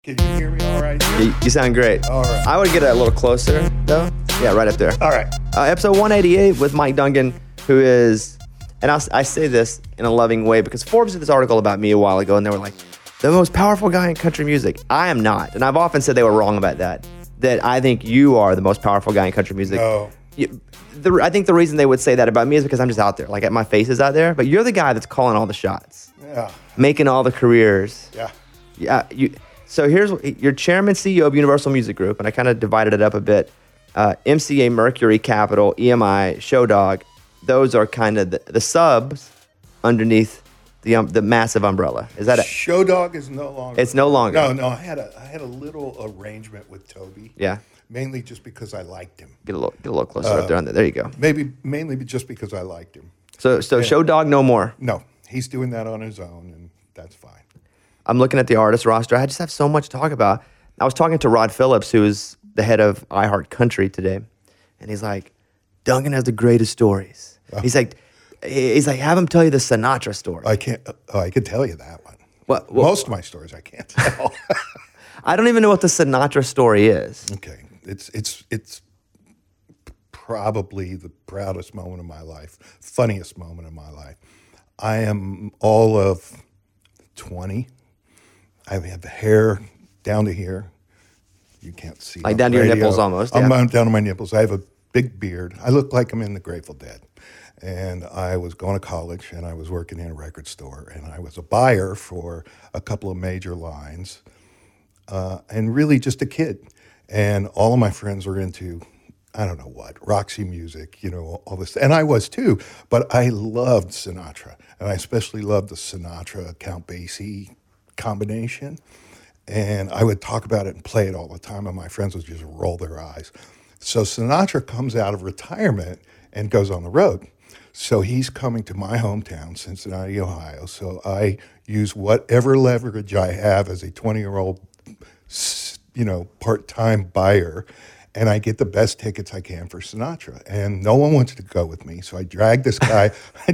Can you hear me all right? You sound great. All right. I would get a little closer, though. Yeah, right up there. All right. Episode 188 with Mike Duncan, who is, and I say this in a loving way because Forbes did this article about me a while ago, and they were like, the most powerful guy in country music. I am not, and I've often said they were wrong about that. That I think you are the most powerful guy in country music. No. I think the reason they would say that about me is because I'm just out there. Like, my face is out there, but you're the guy that's calling all the shots. Yeah. Making all the careers. Yeah. Yeah. So you're chairman, CEO of Universal Music Group, and I kind of divided it up a bit. MCA, Mercury, Capitol, EMI, Show Dog. Those are kind of the subs underneath the massive umbrella. Is that it? Show Dog is no longer. It's no longer. No. I had a little arrangement with Toby. Yeah. Mainly just because I liked him. Get a little closer up there. There you go. Mainly just because I liked him. So Show Dog no more. No, he's doing that on his own, and that's fine. I'm looking at the artist roster. I just have so much to talk about. I was talking to Rod Phillips, who is the head of iHeart Country today, and he's like, Duncan has the greatest stories. He's like, have him tell you the Sinatra story. I can't. I could tell you that one. What? Most of my stories I can't tell. I don't even know what the Sinatra story is. Okay, it's probably the proudest moment of my life, funniest moment of my life. I am all of 20. I have the hair down to here. You can't see. Like down to your nipples almost. I'm Yeah. down to my nipples. I have a big beard. I look like I'm in the Grateful Dead. And I was going to college, and I was working in a record store, and I was a buyer for a couple of major lines, and really just a kid. And all of my friends were into, I don't know what, Roxy Music, all this. And I was too, but I loved Sinatra. And I especially loved the Sinatra Count Basie combination. And I would talk about it and play it all the time, and my friends would just roll their eyes. So Sinatra comes out of retirement and goes on the road. So he's coming to my hometown, Cincinnati, Ohio. So I use whatever leverage I have as a 20-year-old, part-time buyer, and I get the best tickets I can for Sinatra. And no one wanted to go with me, so I dragged this guy.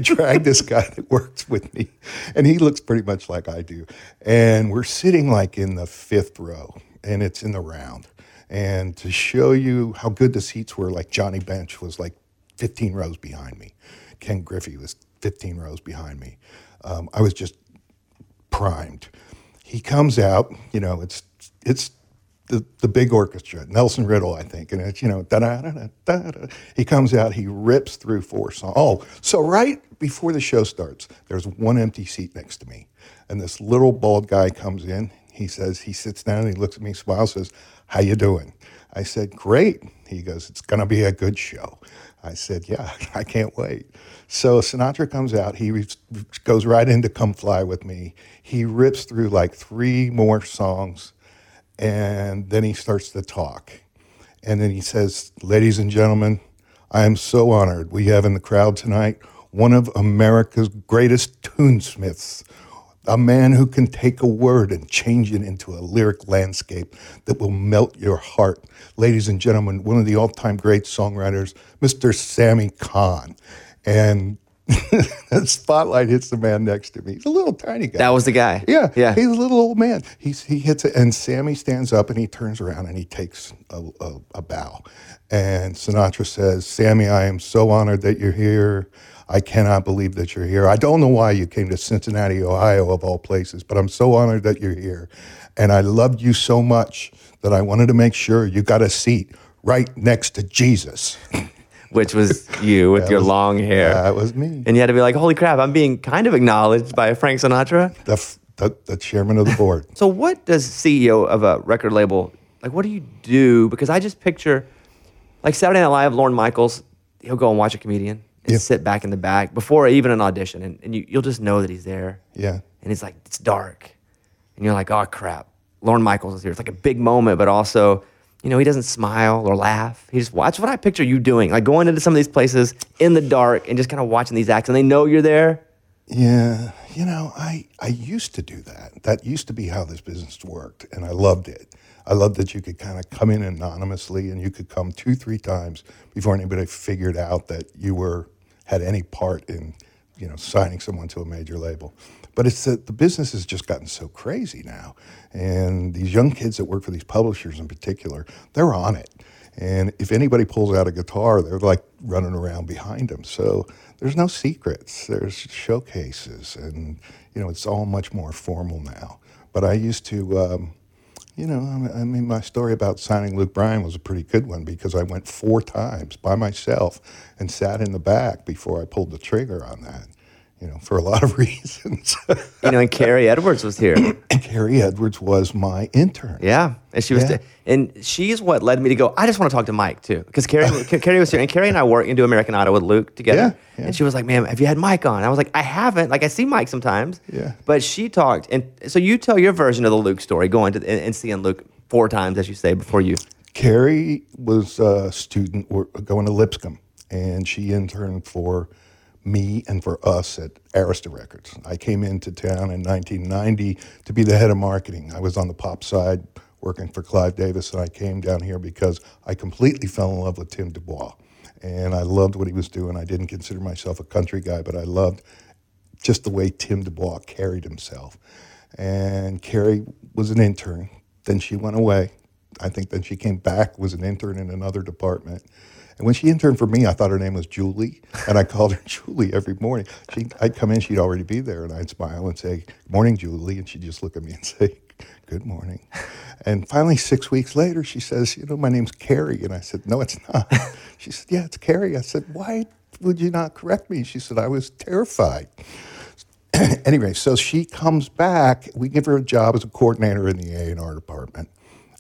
That works with me, and he looks pretty much like I do. And we're sitting like in the fifth row, and it's in the round. And to show you how good the seats were, like Johnny Bench was like 15 rows behind me. Ken Griffey was 15 rows behind me. I was just primed. He comes out, it's the big orchestra, Nelson Riddle, I think, and it's, da-da-da-da-da-da. He comes out, he rips through 4 songs. Oh, so right before the show starts, there's one empty seat next to me, and this little bald guy comes in. He sits down, and he looks at me, smiles, says, "How you doing?" I said, "Great." He goes, "It's going to be a good show." I said, "Yeah, I can't wait." So Sinatra comes out. He goes right into Come Fly With Me. He rips through like 3 more songs, and then he starts to talk. And then he says, "Ladies and gentlemen, I am so honored. We have in the crowd tonight one of America's greatest tunesmiths, a man who can take a word and change it into a lyric landscape that will melt your heart. Ladies and gentlemen, one of the all-time great songwriters, Mr. Sammy Cahn." And the spotlight hits the man next to me. He's a little tiny guy. That was the guy. Yeah. Yeah. He's a little old man. He hits it, and Sammy stands up, and he turns around, and he takes a bow. And Sinatra says, "Sammy, I am so honored that you're here. I cannot believe that you're here. I don't know why you came to Cincinnati, Ohio, of all places, but I'm so honored that you're here. And I loved you so much that I wanted to make sure you got a seat right next to Jesus." Which was you with your long hair. That was me. And you had to be like, holy crap, I'm being kind of acknowledged by Frank Sinatra. The chairman of the board. So what does CEO of a record label, like what do you do? Because I just picture, like Saturday Night Live, Lorne Michaels, he'll go and watch a comedian and sit back in the back before even an audition. And you'll just know that he's there. Yeah. And it's like, it's dark. And you're like, oh crap, Lorne Michaels is here. It's like a big moment, but also, he doesn't smile or laugh. He just, that's what I picture you doing, like going into some of these places in the dark and just kind of watching these acts, and they know you're there. Yeah, I used to do that. That used to be how this business worked, and I loved it. I loved that you could kind of come in anonymously, and you could come 2-3 times before anybody figured out that you had any part in, signing someone to a major label. But it's that the business has just gotten so crazy now. And these young kids that work for these publishers in particular, they're on it. And if anybody pulls out a guitar, they're like running around behind them. So there's no secrets. There's showcases, and it's all much more formal now. But I used to, I mean, my story about signing Luke Bryan was a pretty good one because I went 4 times by myself and sat in the back before I pulled the trigger on that. For a lot of reasons. And Carrie Edwards was here. And Carrie Edwards was my intern. Yeah, and she was, and she's what led me to go. I just want to talk to Mike too, because Carrie was here, and Carrie and I work into American Idol with Luke together. Yeah. And she was like, "Man, have you had Mike on?" I was like, "I haven't. Like, I see Mike sometimes." Yeah. But she talked, and so you tell your version of the Luke story, going to and seeing Luke 4 times, as you say, before you. Carrie was a student going to Lipscomb, and she interned for me and for us at Arista Records. I came into town in 1990 to be the head of marketing. I was on the pop side working for Clive Davis, and I came down here because I completely fell in love with Tim DuBois. And I loved what he was doing. I didn't consider myself a country guy, but I loved just the way Tim DuBois carried himself. And Carrie was an intern. Then she went away. I think then she came back, was an intern in another department. And when she interned for me, I thought her name was Julie, and I called her Julie every morning. I'd come in, she'd already be there, and I'd smile and say, "Good morning, Julie," and she'd just look at me and say, "Good morning." And finally, 6 weeks later, she says, "My name's Carrie." And I said, "No, it's not." She said, "Yeah, it's Carrie." I said, "Why would you not correct me?" She said, "I was terrified." Anyway, so she comes back. We give her a job as a coordinator in the A&R department.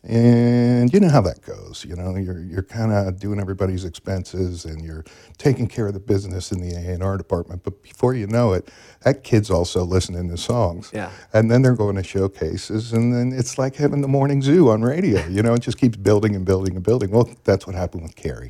And you know how that goes. You're kind of doing everybody's expenses, and you're taking care of the business in the A&R department. But before you know it, that kid's also listening to songs. Yeah. And then they're going to showcases, and then it's like having the morning zoo on radio. It just keeps building and building and building. Well, that's what happened with Carrie.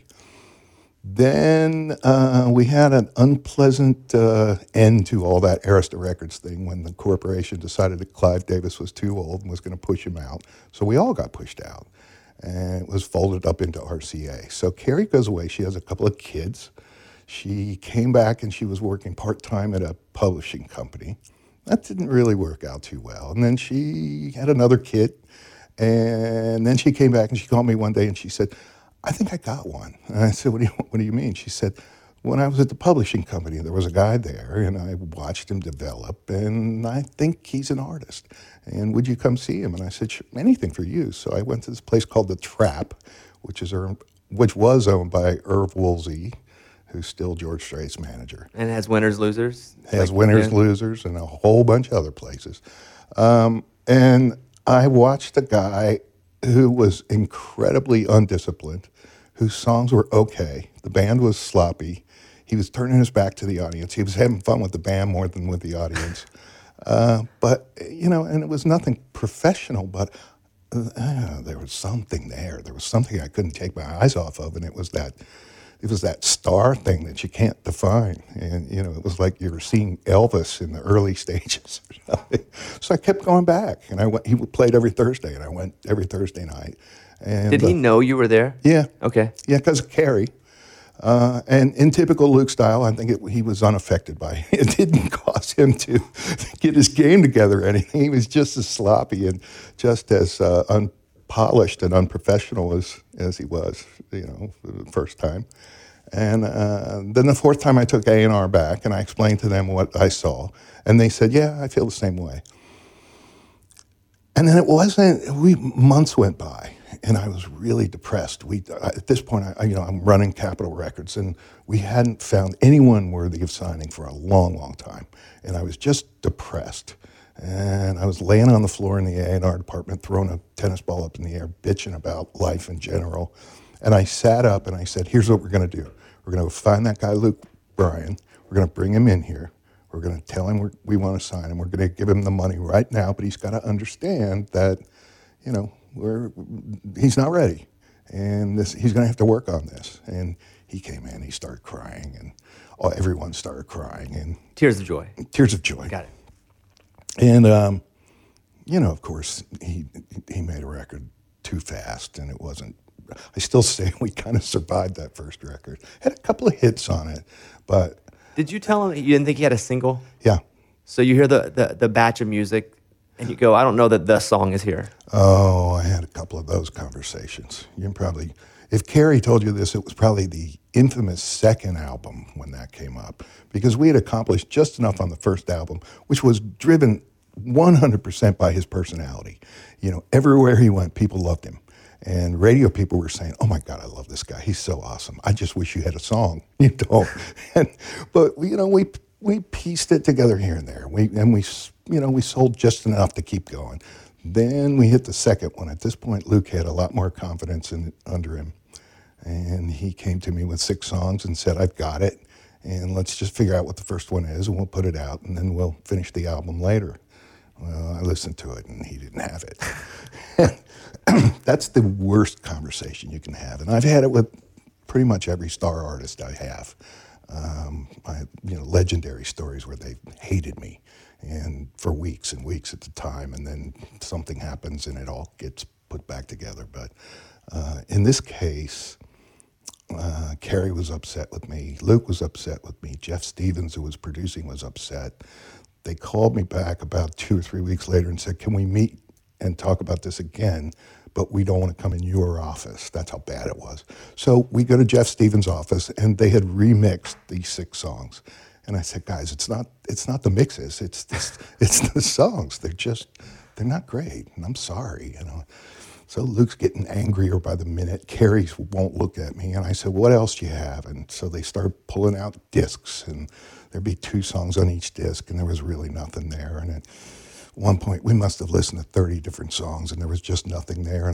Then we had an unpleasant end to all that Arista Records thing when the corporation decided that Clive Davis was too old and was going to push him out. So we all got pushed out, and it was folded up into RCA. So Carrie goes away. She has a couple of kids. She came back, and she was working part-time at a publishing company. That didn't really work out too well. And then she had another kid, and then she came back, and she called me one day, and she said, "I think I got one." And I said, what do you mean? She said, "When I was at the publishing company, there was a guy there, and I watched him develop, and I think he's an artist. And would you come see him?" And I said, "Sure, anything for you." So I went to this place called The Trap, which was owned by Irv Woolsey, who's still George Strait's manager. And has winners, losers? Has winners, losers, and a whole bunch of other places. And I watched a guy who was incredibly undisciplined, whose songs were okay. The band was sloppy. He was turning his back to the audience. He was having fun with the band more than with the audience. But, and it was nothing professional, but there was something there. There was something I couldn't take my eyes off of, and it was that star thing that you can't define. And, it was like you were seeing Elvis in the early stages or something. So I kept going back, and he played every Thursday, and I went every Thursday night. And, did he know you were there? Yeah. Okay. Yeah, because of Carrie. And in typical Luke style, I think he was unaffected by it. It didn't cause him to get his game together or anything. He was just as sloppy and just as unpolished and unprofessional as he was, the first time. And then the 4th time I took A&R back, and I explained to them what I saw. And they said, "Yeah, I feel the same way." And then months went by, and I was really depressed. At this point, I'm running Capitol Records, and we hadn't found anyone worthy of signing for a long, long time. And I was just depressed. And I was laying on the floor in the A&R department, throwing a tennis ball up in the air, bitching about life in general. And I sat up and I said, "Here's what we're going to do. We're going to find that guy, Luke Bryan. We're going to bring him in here. We're going to tell him we want to sign him. We're going to give him the money right now, but he's got to understand that, he's not ready. And he's going to have to work on this." And he came in, he started crying, and everyone started crying. And Tears of joy. Tears of joy. Got it. And, of course, he made a record too fast, and it wasn't. I still say we kind of survived that first record. Had a couple of hits on it, but... Did you tell him you didn't think he had a single? Yeah. So you hear the batch of music, and you go, I don't know that the song is here. Oh, I had a couple of those conversations. You can probably, if Carrie told you this, it was probably the infamous second album when that came up, because we had accomplished just enough on the first album, which was driven 100% by his personality. You know, everywhere he went, people loved him. And radio people were saying, "Oh my God, I love this guy. He's so awesome. I just wish you had a song." You don't. But you know, we pieced it together here and there. We sold just enough to keep going. Then we hit the second one. At this point, Luke had a lot more confidence under him, and he came to me with 6 songs and said, "I've got it, and let's just figure out what the first one is, and we'll put it out, and then we'll finish the album later." Well, I listened to it, and he didn't have it. That's the worst conversation you can have, and I've had it with pretty much every star artist I have. Legendary stories where they hated me, and for weeks and weeks at the time, and then something happens and it all gets put back together. But in this case, Carrie was upset with me. Luke was upset with me. Jeff Stevens, who was producing, was upset. They called me back about 2 or 3 weeks later and said, "Can we meet and talk about this again? But we don't want to come in your office." That's how bad it was. So we go to Jeff Stevens' office, and they had remixed these 6 songs. And I said, "Guys, it's not the mixes. It's the songs. They're not great. And I'm sorry, you know." So Luke's getting angrier by the minute. Carrie won't look at me. And I said, "What else do you have?" And so they started pulling out discs, and there'd be 2 songs on each disc, and there was really nothing there. And at one point, we must have listened to 30 different songs, and there was just nothing there. And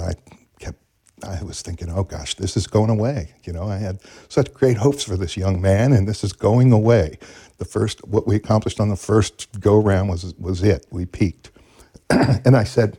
I was thinking, oh gosh, this is going away. You know, I had such great hopes for this young man, and this is going away. What we accomplished on the first go-round was it. We peaked. And I said,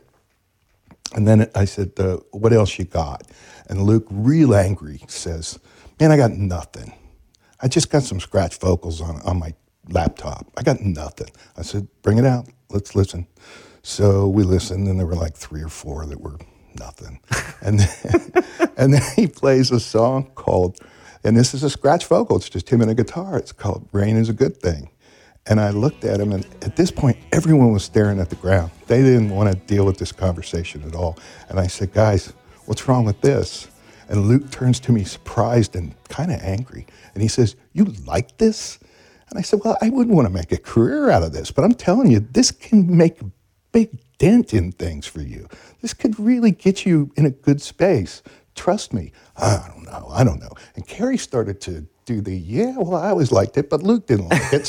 what else you got? And Luke, real angry, says, "Man, I got nothing. I just got some scratch vocals on my laptop. I got nothing." I said, "Bring it out. Let's listen." So we listened, and there were like 3 or 4 that were nothing. And then he plays a song called, and this is a scratch vocal. It's just him and a guitar. It's called "Rain is a Good Thing." And I looked at him, and at this point, everyone was staring at the ground. They didn't want to deal with this conversation at all. And I said, "Guys, what's wrong with this?" And Luke turns to me surprised and kind of angry. And he says, "You like this?" And I said, "Well, I wouldn't want to make a career out of this, but I'm telling you, this can make a big dent in things for you. This could really get you in a good space. Trust me." I don't know. And Carrie started to do I always liked it, but Luke didn't like it.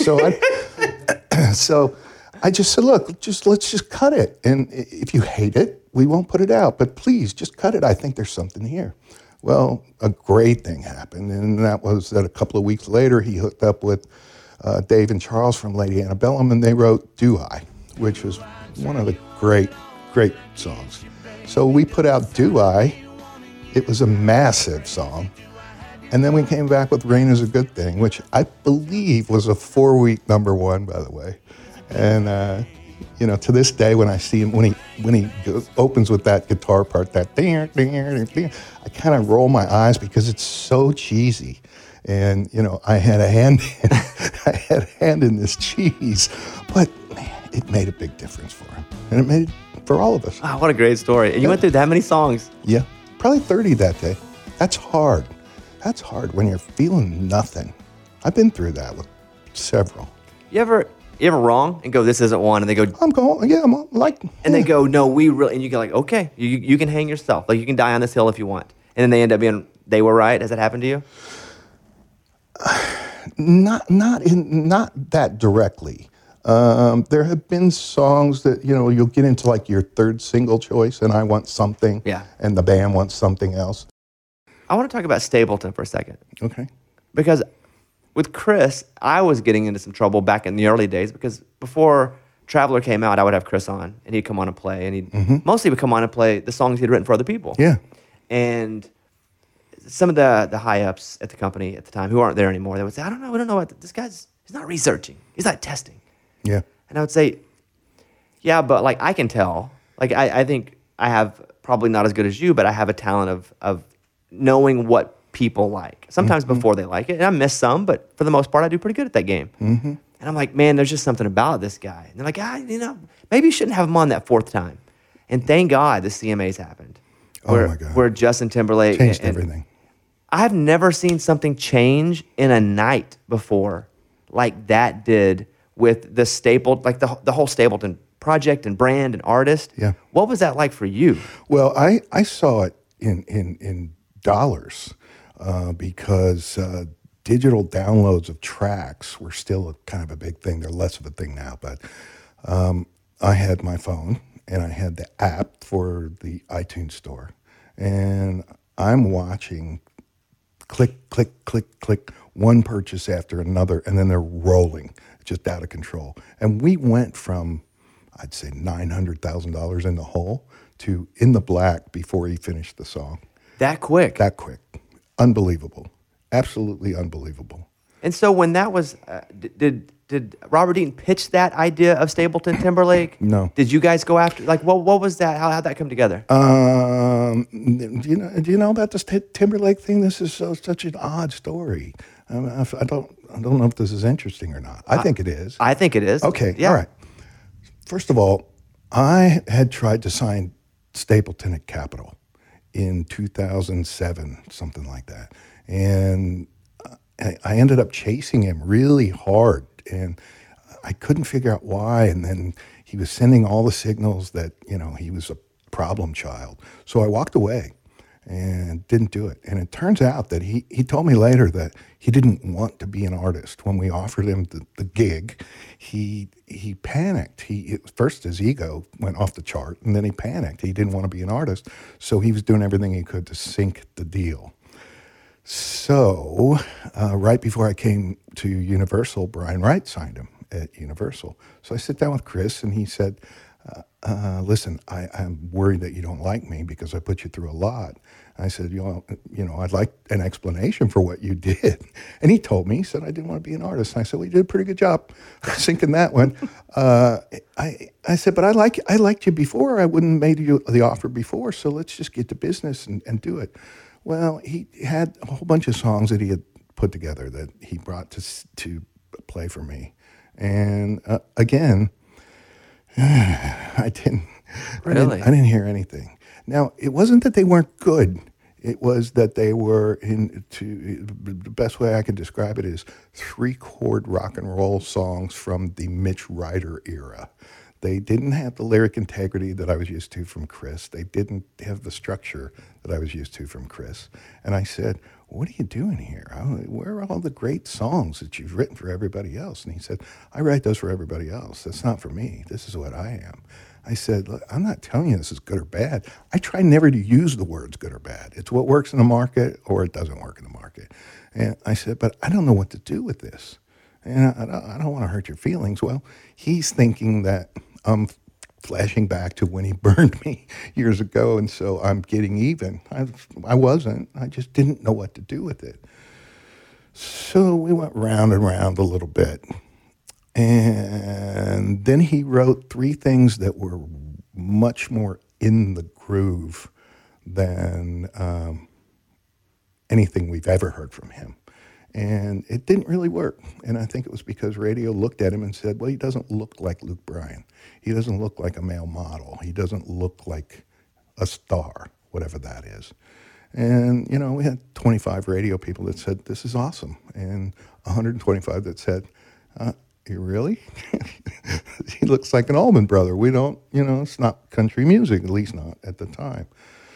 So I just said, "Look, let's just cut it. And if you hate it, we won't put it out. But please, just cut it. I think there's something here." Well, a great thing happened, and that was that a couple of weeks later, he hooked up with Dave and Charles from Lady Antebellum, and they wrote "Do I," which was one of the great, great songs. So we put out "Do I." It was a massive song. And then we came back with "Rain is a Good Thing," which I believe was a 4-week #1, by the way. And, to this day, when I see him, when he opens with that guitar part, that ding, ding, ding, ding, I kind of roll my eyes because it's so cheesy. And, I had a hand in this cheese, but man, it made a big difference for him. And it made it for all of us. Wow, what a great story. And you went through that many songs. Yeah, probably 30 that day. That's hard. That's hard when you're feeling nothing. I've been through that with several. You ever wrong and go, "This isn't one," and they go, I'm like, and they go, "No, we really," and you go like, "Okay, you can hang yourself. Like, you can die on this hill if you want." And then they end up being, they were right. Has that happened to you? Not that directly. There have been songs that, you'll get into like your third single choice, and I want something, and the band wants something else. I want to talk about Stapleton for a second. Okay. Because with Chris, I was getting into some trouble back in the early days, because before Traveler came out, I would have Chris on, and he'd come on and play, and he mostly would come on and play the songs he'd written for other people. Yeah. And some of the high-ups at the company at the time, who aren't there anymore, they would say, we don't know what, this guy's, he's not researching, he's not testing. Yeah. And I would say, yeah, but like, I can tell. Like, I think I have probably not as good as you, but I have a talent of knowing what people like. Sometimes before they like it. And I miss some, but for the most part, I do pretty good at that game. Mm-hmm. And I'm like, man, there's just something about this guy. And they're like, maybe you shouldn't have him on that fourth time. And thank God the CMAs happened. Oh my God. Where Justin Timberlake Changed everything. I've never seen something change in a night before like that did with the Staple, like the whole Stapleton project and brand and artist. Yeah. What was that like for you? Well, I saw it in dollars because digital downloads of tracks were still kind of a big thing. They're less of a thing now, but I had my phone and I had the app for the iTunes store, and I'm watching click, click, click, click, one purchase after another, and then they're rolling just out of control. And we went from, I'd say, $900,000 in the hole to in the black before he finished the song. That quick. That quick. Unbelievable. Absolutely unbelievable. And so when that was, did Robert Dean pitch that idea of Stapleton Timberlake? No. Did you guys go after, like, what was that? How'd that come together? Do you know about this Timberlake thing? This is such an odd story. I don't know if this is interesting or not. I think it is. I think it is. Okay, Yeah. all right. First of all, I had tried to sign Stapleton at Capitol in 2007, something like that. And I ended up chasing him really hard, and I couldn't figure out why. And then he was sending all the signals that, he was a problem child. So I walked away and didn't do it. And it turns out that he told me later that he didn't want to be an artist. When we offered him the gig, he panicked. First his ego went off the chart, and then he panicked. He didn't want to be an artist, so he was doing everything he could to sink the deal. So right before I came to Universal, Brian Wright signed him at Universal. So I sit down with Chris, and he said, listen, I'm worried that you don't like me because I put you through a lot. I said, I'd like an explanation for what you did. And he told me, he said, I didn't want to be an artist. And I said, well, you did a pretty good job sinking that one. I said, but I liked you before. I wouldn't have made you the offer before. So let's just get to business and do it. Well, he had a whole bunch of songs that he had put together that he brought to play for me. And again, I didn't hear anything. Now, it wasn't that they weren't good. It was that they were the best way I could describe it is 3-chord rock and roll songs from the Mitch Ryder era. They didn't have the lyric integrity that I was used to from Chris. They didn't have the structure that I was used to from Chris. And I said, what are you doing here? Where are all the great songs that you've written for everybody else? And he said, I write those for everybody else. That's not for me. This is what I am. I said, look, I'm not telling you this is good or bad. I try never to use the words good or bad. It's what works in the market or it doesn't work in the market. And I said, but I don't know what to do with this. And I don't want to hurt your feelings. Well, he's thinking that I'm flashing back to when he burned me years ago, and so I'm getting even. I wasn't. I just didn't know what to do with it. So we went round and round a little bit. And then he wrote 3 things that were much more in the groove than anything we've ever heard from him. And it didn't really work. And I think it was because radio looked at him and said, well, he doesn't look like Luke Bryan. He doesn't look like a male model. He doesn't look like a star, whatever that is. And, we had 25 radio people that said, this is awesome. And 125 that said, you really? He looks like an Allman Brother. We don't, it's not country music, at least not at the time.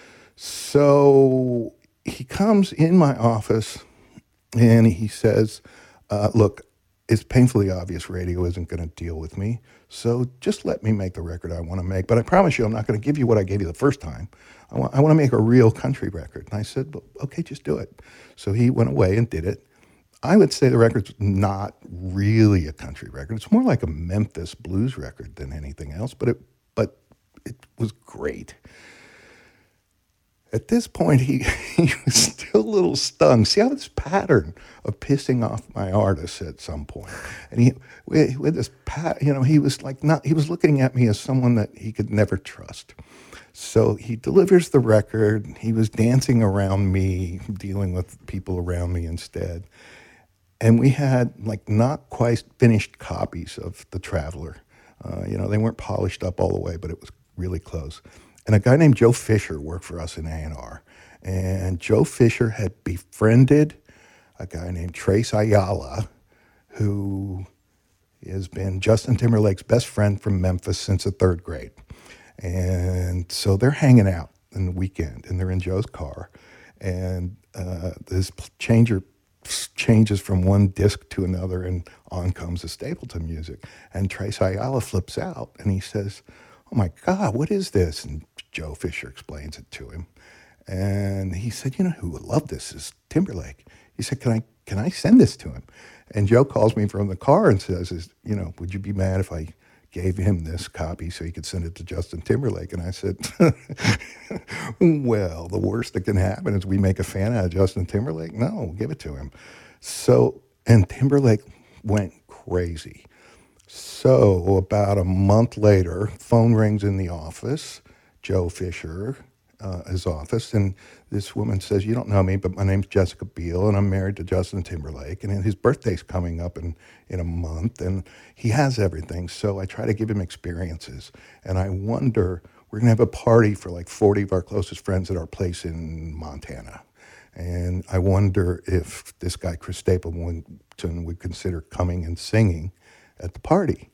So he comes in my office and he says, look, it's painfully obvious radio isn't going to deal with me, so just let me make the record I want to make. But I promise you I'm not going to give you what I gave you the first time. I want to make a real country record. And I said, well, okay, just do it. So he went away and did it. I would say the record's not really a country record. It's more like a Memphis blues record than anything else, but it was great. At this point, he was still a little stung. See how this pattern of pissing off my artists at some point. And with this he was like he was looking at me as someone that he could never trust. So he delivers the record. He was dancing around me, dealing with people around me instead. And we had like not quite finished copies of The Traveler. They weren't polished up all the way, but it was really close. And a guy named Joe Fisher worked for us in A&R. And Joe Fisher had befriended a guy named Trace Ayala, who has been Justin Timberlake's best friend from Memphis since the third grade. And so they're hanging out in the weekend, and they're in Joe's car. And this changer changes from one disc to another, and on comes the Stapleton music. And Trace Ayala flips out, and he says, "Oh my God, what is this?" And Joe Fisher explains it to him. And he said, "You know who would love this is Timberlake." He said, can I send this to him?" And Joe calls me from the car and says, "Would you be mad if I gave him this copy so he could send it to Justin Timberlake?" And I said, "Well, the worst that can happen is we make a fan out of Justin Timberlake. No, give it to him." So, and Timberlake went crazy. So about a month later, phone rings in the office, Joe Fisher, his office, and this woman says, "You don't know me, but my name's Jessica Biel, and I'm married to Justin Timberlake, and his birthday's coming up in a month, and he has everything, so I try to give him experiences. And I wonder, we're going to have a party for like 40 of our closest friends at our place in Montana. And I wonder if this guy, Chris Stapleton, would consider coming and singing at the party."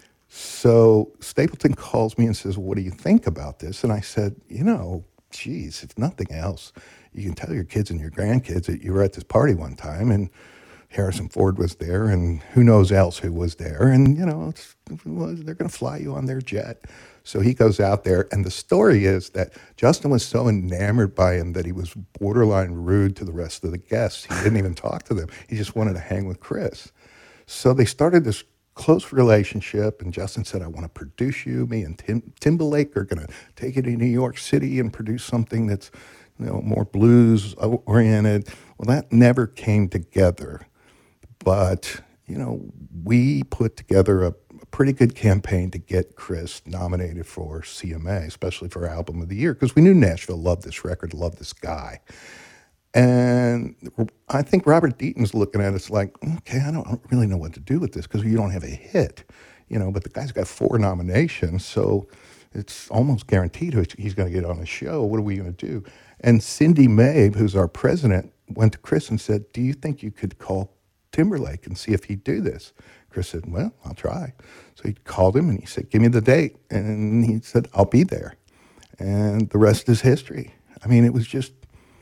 So Stapleton calls me and says, "What do you think about this?" And I said, geez, if nothing else, you can tell your kids and your grandkids that you were at this party one time, and Harrison Ford was there, and who knows else who was there, and, they're going to fly you on their jet. So he goes out there, and the story is that Justin was so enamored by him that he was borderline rude to the rest of the guests. He didn't even talk to them. He just wanted to hang with Chris. So they started this close relationship, and Justin said, "I want to produce you. Me and Timberlake are going to take it to New York City and produce something that's more blues oriented." Well, that never came together, but we put together a pretty good campaign to get Chris nominated for CMA, especially for Album of the Year, because we knew Nashville loved this record, loved this guy. And I think Robert Deaton's looking at us like, okay, I don't really know what to do with this because you don't have a hit, but the guy's got 4 nominations, so it's almost guaranteed he's going to get on a show. What are we going to do? And Cindy Mabe, who's our president, went to Chris and said, "Do you think you could call Timberlake and see if he'd do this?" Chris said, "Well, I'll try." So he called him and he said, "Give me the date." And he said, "I'll be there." And the rest is history. I mean, it was just,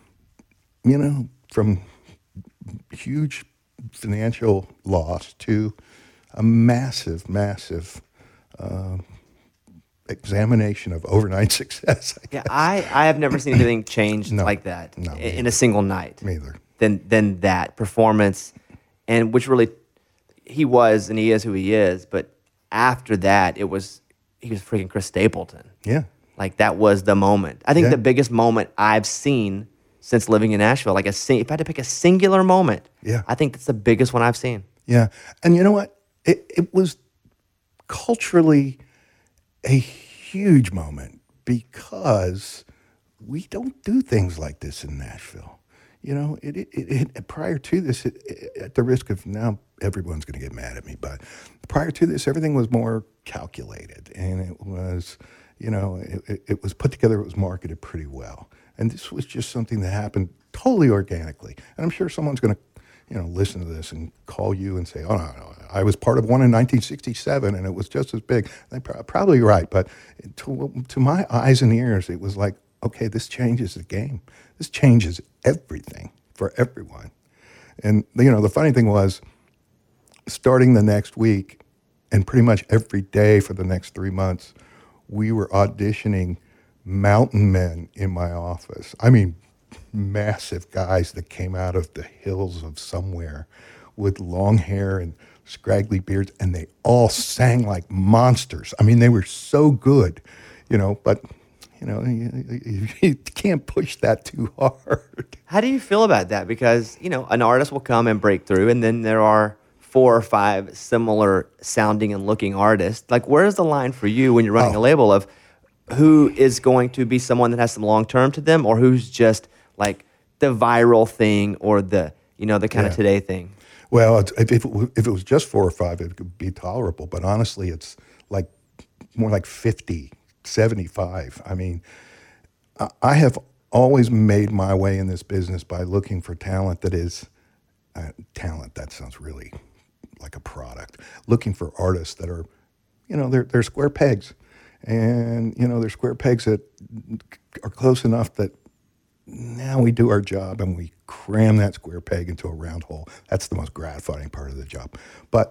from huge financial loss to a massive, massive examination of overnight success. Yeah, I have never seen anything changed like that in a single night. Me either. Than that performance, and which really, he was and he is who he is. But after that, he was freaking Chris Stapleton. Yeah. Like, that was the moment. I think the biggest moment I've seen since living in Nashville. Like, if I had to pick a singular moment, I think that's the biggest one I've seen. Yeah. And you know what? It was culturally a huge moment because we don't do things like this in Nashville. Prior to this, at the risk of now everyone's going to get mad at me, but prior to this, everything was more calculated, and it was, it was put together, it was marketed pretty well. And this was just something that happened totally organically. And I'm sure someone's going to, listen to this and call you and say, "Oh, no, I was part of one in 1967 and it was just as big." They're probably right. But to my eyes and ears, it was like, okay, this changes the game. This changes everything for everyone. And, the funny thing was, starting the next week and pretty much every day for the next 3 months, we were auditioning mountain men in my office. I mean, massive guys that came out of the hills of somewhere with long hair and scraggly beards, and they all sang like monsters. I mean, they were so good, but you can't push that too hard. How do you feel about that? Because, an artist will come and break through, and then there are 4 or 5 similar sounding and looking artists. Like, where's the line for you when you're running a label of who is going to be someone that has some long-term to them, or who's just like the viral thing or the, the kind of today thing? Well, if it was just 4 or 5, it could be tolerable. But honestly, it's like more like 50, 75. I mean, I have always made my way in this business by looking for talent that is talent. That sounds really like a product. Looking for artists that are, they're square pegs, and they're square pegs that are close enough that now we do our job and we cram that square peg into a round hole. That's the most gratifying part of the job. But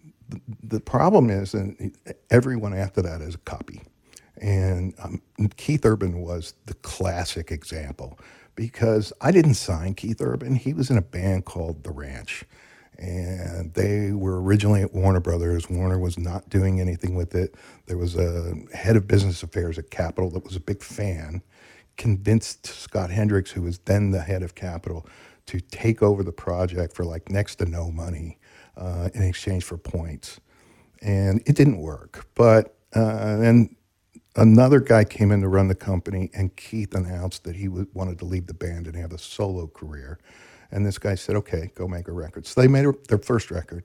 the problem is, and everyone after that is a copy. And Keith Urban was the classic example, because I didn't sign Keith Urban. He was in a band called The Ranch. And they were originally at Warner Brothers. Warner was not doing anything with it. There was a head of business affairs at Capitol that was a big fan, convinced Scott Hendricks, who was then the head of Capitol, to take over the project for like next to no money in exchange for points. And it didn't work. But then another guy came in to run the company, and Keith announced that he wanted to leave the band and have a solo career. And this guy said, okay, go make a record. So they made their first record,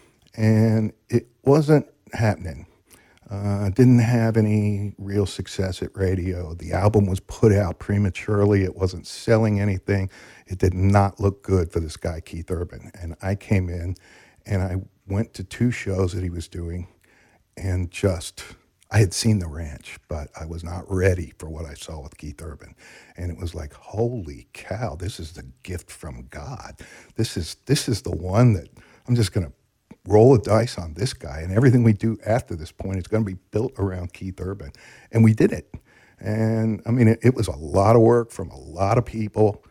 and it wasn't happening. Didn't have any real success at radio. The album was put out prematurely. It wasn't selling anything. It did not look good for this guy, Keith Urban. And I came in, and I went to 2 shows that he was doing, and I had seen The Ranch, but I was not ready for what I saw with Keith Urban. And it was like, holy cow, this is the gift from God. This is the one that I'm just going to roll the dice on this guy. And everything we do after this point is going to be built around Keith Urban. And we did it. And I mean, it was a lot of work from a lot of people.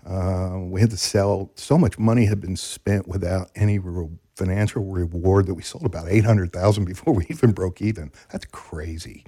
We had to sell. So much money had been spent without any financial reward that we sold about 800,000 before we even broke even. That's crazy.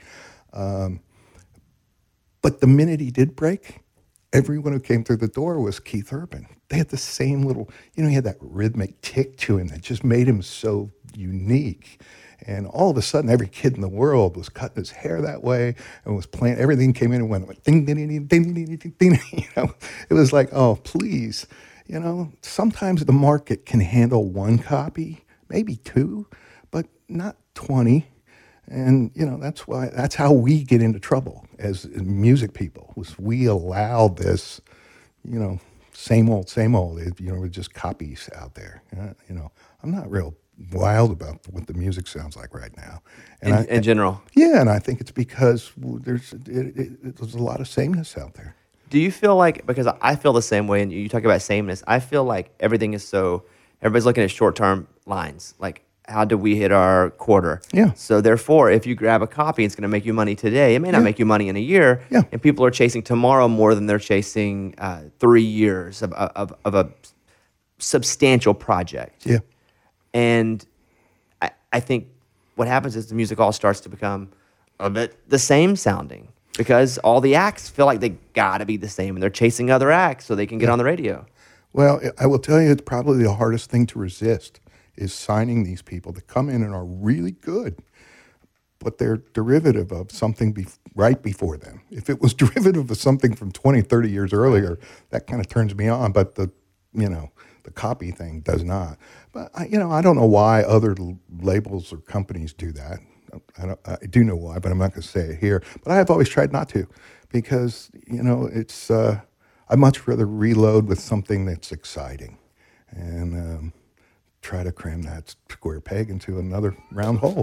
But the minute he did break, everyone who came through the door was Keith Urban. They had the same little, he had that rhythmic tick to him that just made him so unique. And all of a sudden, every kid in the world was cutting his hair that way and was playing. Everything came in and went ding, ding, ding, ding, ding, ding, ding. It was like, oh, please. Sometimes the market can handle 1 copy, maybe 2, but not 20. And, that's how we get into trouble as music people, was we allow this, same old, with just copies out there. I'm not real wild about what the music sounds like right now. And in general? Yeah, and I think it's because there's a lot of sameness out there. Do you feel like, because I feel the same way, and you talk about sameness, I feel like everybody's looking at short-term lines, like how do we hit our quarter? Yeah. So therefore, if you grab a copy, it's going to make you money today. It may not make you money in a year. Yeah. And people are chasing tomorrow more than they're chasing 3 years of a substantial project. Yeah. And I think what happens is the music all starts to become a bit the same sounding, because all the acts feel like they got to be the same, and they're chasing other acts so they can get on the radio. Well, I will tell you, it's probably the hardest thing to resist is signing these people that come in and are really good, but they're derivative of something right before them. If it was derivative of something from 20, 30 years earlier, that kind of turns me on, but the copy thing does not. But I don't know why other labels or companies do that. I do know why, but I'm not going to say it here. But I have always tried not to, because it's I'd much rather reload with something that's exciting, and try to cram that square peg into another round hole.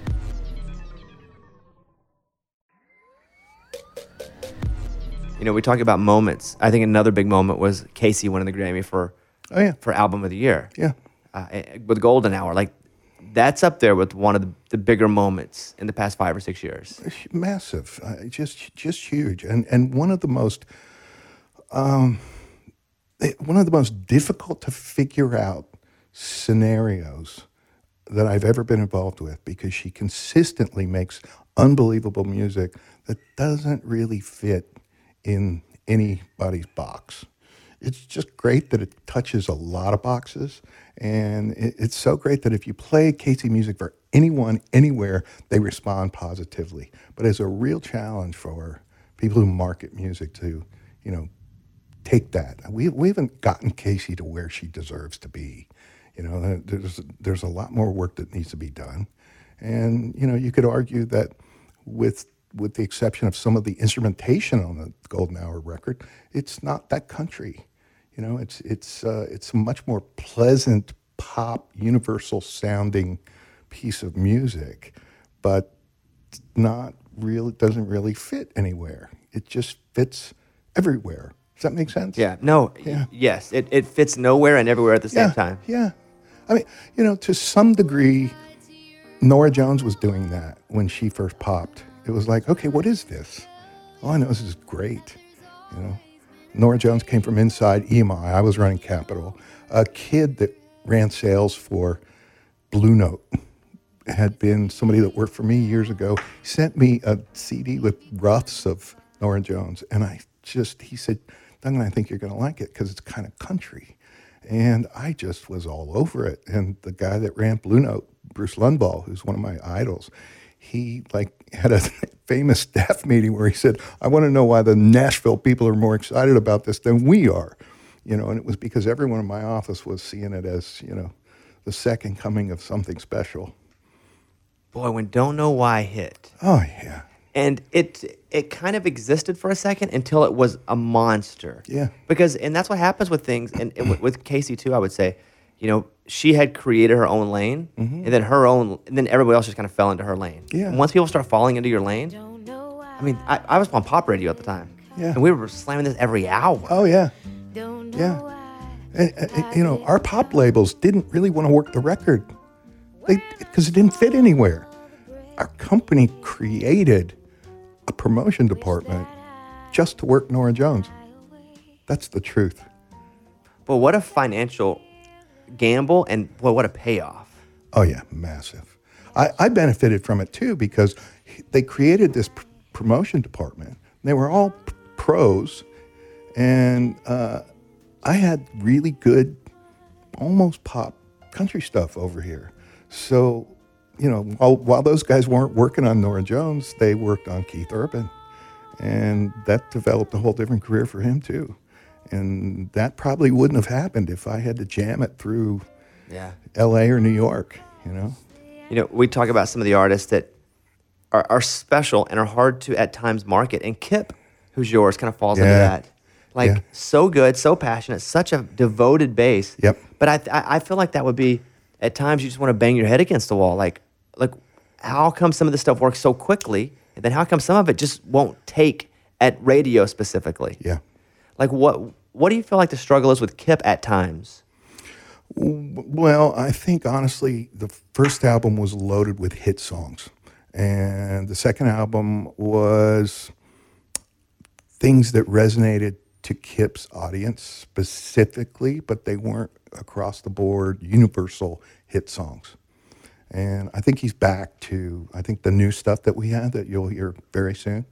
We talk about moments. I think another big moment was Casey winning the Grammy for Album of the Year. Yeah. With Golden Hour. Like, that's up there with one of the bigger moments in the past 5 or 6 years. Massive, just huge, and one of the most difficult to figure out scenarios that I've ever been involved with, because she consistently makes unbelievable music that doesn't really fit in anybody's box. It's just great that it touches a lot of boxes, and it's so great that if you play Casey music for anyone, anywhere, they respond positively. But it's a real challenge for people who market music to, take that. We haven't gotten Casey to where she deserves to be. You know, there's a lot more work that needs to be done, and you know, you could argue that with the exception of some of the instrumentation on the Golden Hour record, it's not that country. You know, it's a much more pleasant pop, universal sounding piece of music, but not really doesn't really fit anywhere. It just fits everywhere. Does that make sense? Yeah. No. Yeah. Yes. It fits nowhere and everywhere at the same time. Yeah. I mean, you know, to some degree, Norah Jones was doing that when she first popped. It was like, okay, what is this? All I know is this is great. You know, Norah Jones came from inside EMI. I was running Capitol. A kid that ran sales for Blue Note had been somebody that worked for me years ago. He sent me a CD with roughs of Norah Jones, and he said, Duncan, I think you're going to like it because it's kind of country. And I just was all over it. And the guy that ran Blue Note, Bruce Lundvall, who's one of my idols, he had a famous staff meeting where he said, I want to know why the Nashville people are more excited about this than we are. You know, and it was because everyone in my office was seeing it as, you know, the second coming of something special. Boy, when Don't Know Why hit. Oh, yeah. And it kind of existed for a second until it was a monster. Yeah. And that's what happens with things. And with Casey, too, I would say, you know, she had created her own lane, and then everybody else just kind of fell into her lane. Yeah. And once people start falling into your lane, I mean, I was on pop radio at the time. Yeah. And we were slamming this every hour. Oh, yeah. Yeah. And, you know, our pop labels didn't really want to work the record because it didn't fit anywhere. Our company created a promotion department just to work Norah Jones. That's the truth. But what a financial gamble, and boy, what a payoff. Oh, yeah, massive. I benefited from it, too, because they created this promotion department. They were all pros, and I had really good, almost pop country stuff over here. So, you know, while those guys weren't working on Norah Jones, they worked on Keith Urban. And that developed a whole different career for him, too. And that probably wouldn't have happened if I had to jam it through L.A. or New York, you know? You know, we talk about some of the artists that are special and are hard to, at times, market. And Kip, who's yours, kind of falls into that. Like, so good, so passionate, such a devoted bass. Yep. But I feel like that would be, at times, you just want to bang your head against the wall. Like how come some of this stuff works so quickly, and then how come some of it just won't take at radio specifically? Yeah. Like, what do you feel like the struggle is with Kip at times? Well, I think, honestly, the first album was loaded with hit songs. And the second album was things that resonated to Kip's audience specifically, but they weren't across the board universal hit songs. And I think he's back to, I think the new stuff that we have that you'll hear very soon,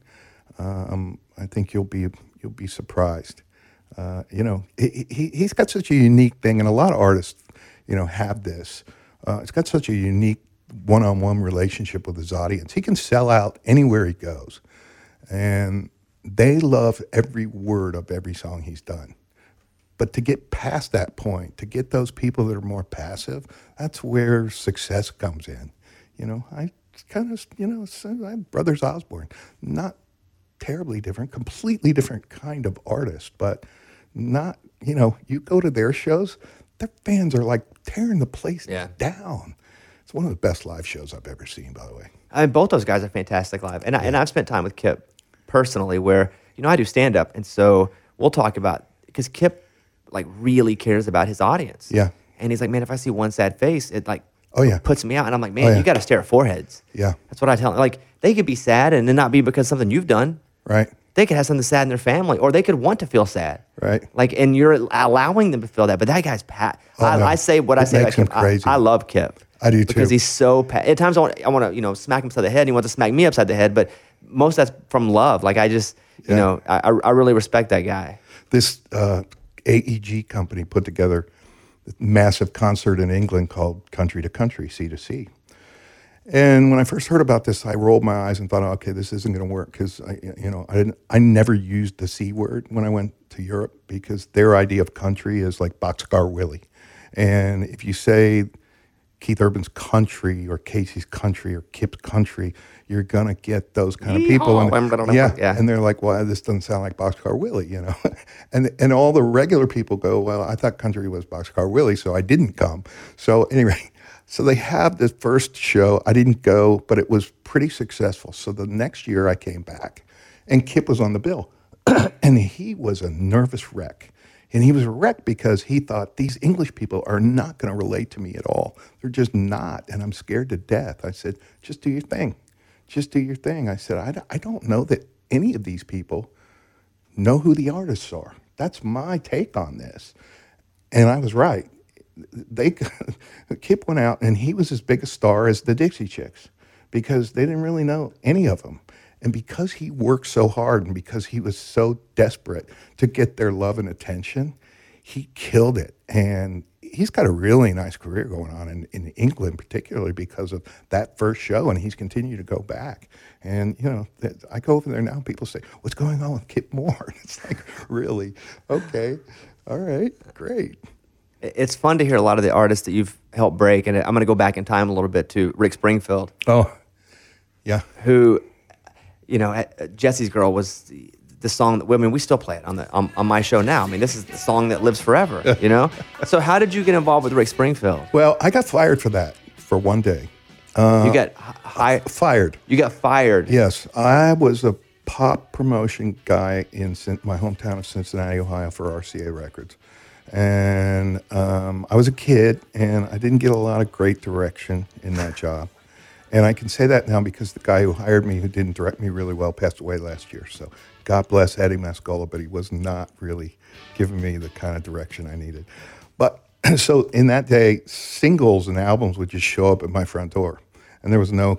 I think you'll be surprised. You know, he's got such a unique thing, and a lot of artists, you know, have this. It's got such a unique one-on-one relationship with his audience. He can sell out anywhere he goes, and they love every word of every song he's done. But to get past that point, to get those people that are more passive, that's where success comes in. You know, I kind of, you know, I'm Brothers Osborne, not terribly different, completely different kind of artist, but not, you know, you go to their shows, their fans are like tearing the place down. It's one of the best live shows I've ever seen, by the way. I mean, both those guys are fantastic live. And I've spent time with Kip personally where, you know, I do stand-up, and so we'll talk about, because Kip, like, really cares about his audience. Yeah. And he's like, man, if I see one sad face, it, like, puts me out. And I'm like, man, you got to stare at foreheads. Yeah. That's what I tell them. Like, they could be sad and then not be because something you've done. Right. They could have something sad in their family, or they could want to feel sad. Right. Like, and you're allowing them to feel that. But that guy's I say what I say about Kip. I love Kip. I do too. Because he's so at times I want to, you know, smack him upside the head, and he wants to smack me upside the head, but most of that's from love. Like, I just, you know, I really respect that guy. This AEG company put together a massive concert in England called Country to Country, Sea to Sea. And when I first heard about this, I rolled my eyes and thought, okay, this isn't going to work, because I never used the C word when I went to Europe, because their idea of country is like Boxcar Willie. And if you say Keith Urban's country or Casey's country or Kip's country, you're gonna get those kind of people. And, Yeah. and they're like, well, this doesn't sound like Boxcar Willie, and all the regular people go, well, I thought country was Boxcar Willie, so I didn't come. So anyway, so they have this first show. I didn't go, but it was pretty successful. So the next year I came back, and Kip was on the bill, and he was a nervous wreck. And he was a wreck because he thought these English people are not going to relate to me at all. They're just not, and I'm scared to death. I said, just do your thing. Just do your thing. I said, I don't know that any of these people know who the artists are. That's my take on this. And I was right. Kip went out, and he was as big a star as the Dixie Chicks because they didn't really know any of them. And because he worked so hard and because he was so desperate to get their love and attention, he killed it. And he's got a really nice career going on in England, particularly because of that first show. And he's continued to go back. And, I go over there now, and people say, what's going on with Kip Moore? And it's like, really? Okay. All right. Great. It's fun to hear a lot of the artists that you've helped break. And I'm going to go back in time a little bit to Rick Springfield. Oh, yeah. Who... Jesse's Girl was the song that, we still play it on my show now. I mean, this is the song that lives forever, So how did you get involved with Rick Springfield? Well, I got fired for that for one day. You got fired. You got fired. Yes. I was a pop promotion guy in my hometown of Cincinnati, Ohio for RCA Records. And I was a kid, and I didn't get a lot of great direction in that job. And I can say that now because the guy who hired me, who didn't direct me really well, passed away last year. So God bless Eddie Mascola, but he was not really giving me the kind of direction I needed. But so in that day, singles and albums would just show up at my front door. And there was no